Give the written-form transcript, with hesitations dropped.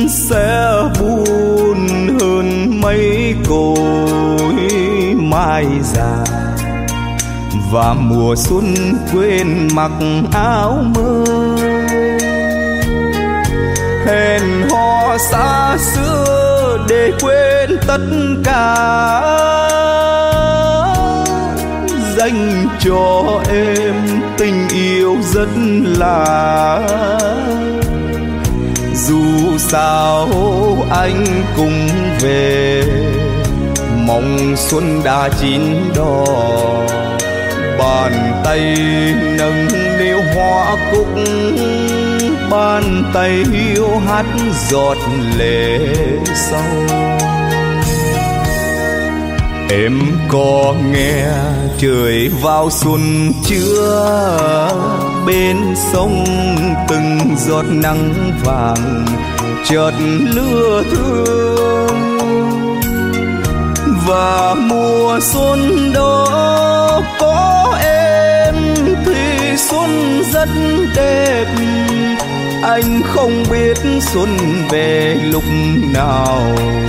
sẽ buồn hơn mấy cội mai già, và mùa xuân quên mặc áo mới. Hẹn hò xa xưa để quên tất cả, dành cho em tình yêu rất lạ. Dù sao anh cũng về, mong xuân đã chín đỏ. Bàn tay nâng niu hoa cúc, bàn tay hiu hắt giọt lệ sâu. Em có nghe trời vào xuân chưa? Bên sông từng giọt nắng vàng chợt lưa thương, và mùa xuân đó có em thì xuân rất đẹp. Anh không biết xuân về lúc nào,